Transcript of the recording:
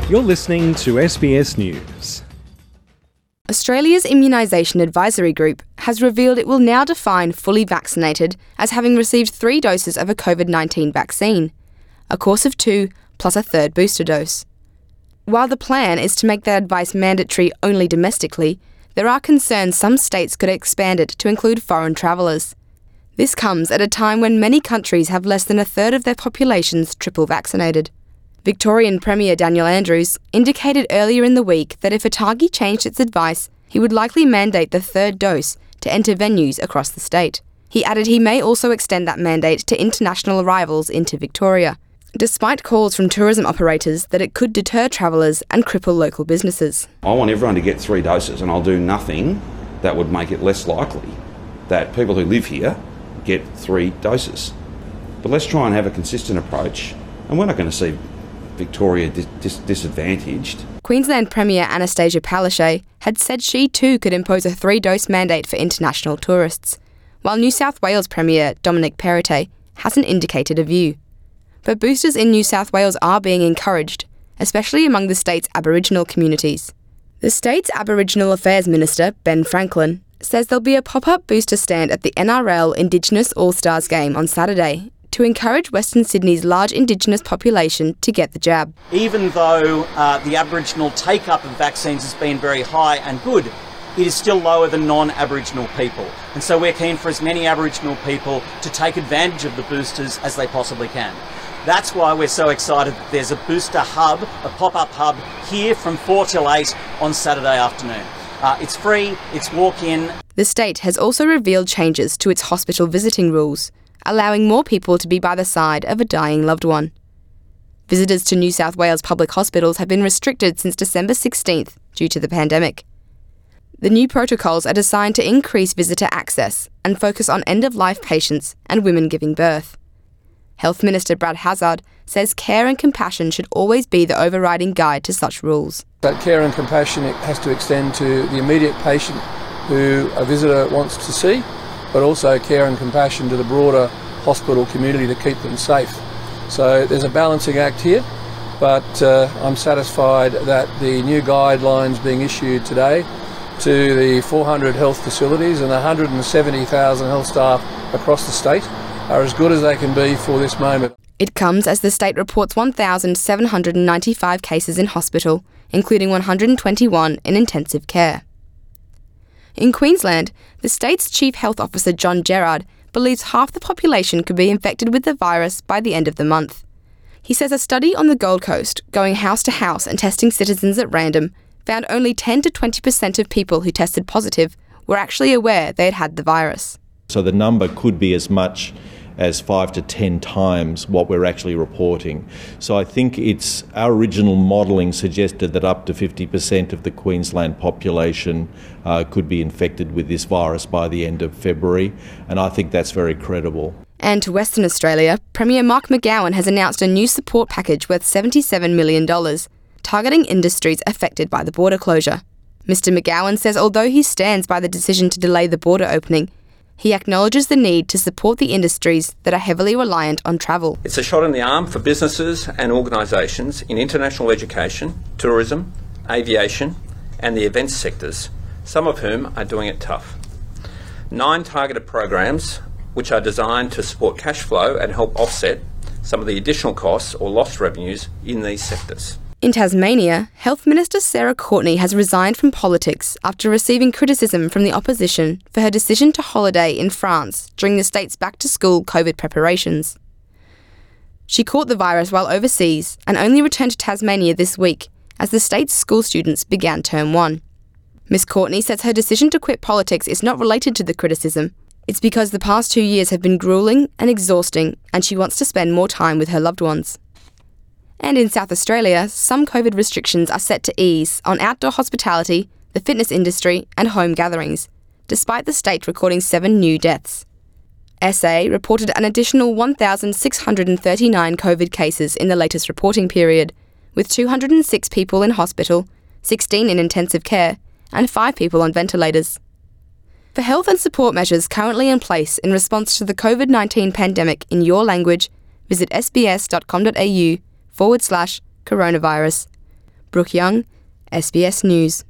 You're listening to SBS News. Australia's Immunisation Advisory Group has revealed it will now define fully vaccinated as having received 3 doses of a COVID-19 vaccine, a course of 2 plus a third booster dose. While the plan is to make that advice mandatory only domestically, there are concerns some states could expand it to include foreign travellers. This comes at a time when many countries have less than a third of their populations triple vaccinated. Victorian Premier Daniel Andrews indicated earlier in the week that if ATAGI changed its advice, he would likely mandate the 3rd dose to enter venues across the state. He added he may also extend that mandate to international arrivals into Victoria, despite calls from tourism operators that it could deter travellers and cripple local businesses. I want everyone to get 3 doses, and I'll do nothing that would make it less likely that people who live here get 3 doses. But let's try and have a consistent approach, and we're not going to see Victoria disadvantaged. Queensland Premier Anastasia Palaszczuk had said she too could impose a 3-dose mandate for international tourists, while New South Wales Premier Dominic Perrottet hasn't indicated a view. But boosters in New South Wales are being encouraged, especially among the state's Aboriginal communities. The state's Aboriginal Affairs Minister, Ben Franklin, says there'll be a pop-up booster stand at the NRL Indigenous All-Stars game on Saturday to encourage Western Sydney's large Indigenous population to get the jab. Even though the Aboriginal take-up of vaccines has been very high and good, it is still lower than non-Aboriginal people. And so we're keen for as many Aboriginal people to take advantage of the boosters as they possibly can. That's why we're so excited that there's a booster hub, a pop-up hub, here from 4 till 8 on Saturday afternoon. It's free, it's walk-in. The state has also revealed changes to its hospital visiting rules, allowing more people to be by the side of a dying loved one. Visitors to New South Wales public hospitals have been restricted since December 16th due to the pandemic. The new protocols are designed to increase visitor access and focus on end-of-life patients and women giving birth. Health Minister Brad Hazzard says care and compassion should always be the overriding guide to such rules. That care and compassion has to extend to the immediate patient who a visitor wants to see, but also care and compassion to the broader hospital community to keep them safe. So there's a balancing act here, but I'm satisfied that the new guidelines being issued today to the 400 health facilities and 170,000 health staff across the state are as good as they can be for this moment. It comes as the state reports 1,795 cases in hospital, including 121 in intensive care. In Queensland, the state's Chief Health Officer John Gerard believes half the population could be infected with the virus by the end of the month. He says a study on the Gold Coast, going house to house and testing citizens at random, found only 10 to 20% of people who tested positive were actually aware they had had the virus. So the number could be as much as 5 to 10 times what we're actually reporting. So I think our original modelling suggested that up to 50% of the Queensland population could be infected with this virus by the end of February, and I think that's very credible. And to Western Australia, Premier Mark McGowan has announced a new support package worth $77 million, targeting industries affected by the border closure. Mr McGowan says although he stands by the decision to delay the border opening, he acknowledges the need to support the industries that are heavily reliant on travel. It's a shot in the arm for businesses and organisations in international education, tourism, aviation and the events sectors, some of whom are doing it tough. 9 targeted programs which are designed to support cash flow and help offset some of the additional costs or lost revenues in these sectors. In Tasmania, Health Minister Sarah Courtenay has resigned from politics after receiving criticism from the opposition for her decision to holiday in France during the state's back-to-school COVID preparations. She caught the virus while overseas and only returned to Tasmania this week as the state's school students began Term 1. Ms Courtenay says her decision to quit politics is not related to the criticism. It's because the past 2 years have been gruelling and exhausting and she wants to spend more time with her loved ones. And in South Australia, some COVID restrictions are set to ease on outdoor hospitality, the fitness industry and home gatherings, despite the state recording 7 new deaths. SA reported an additional 1,639 COVID cases in the latest reporting period, with 206 people in hospital, 16 in intensive care and 5 people on ventilators. For health and support measures currently in place in response to the COVID-19 pandemic in your language, visit sbs.com.au/coronavirus. Brooke Young, SBS News.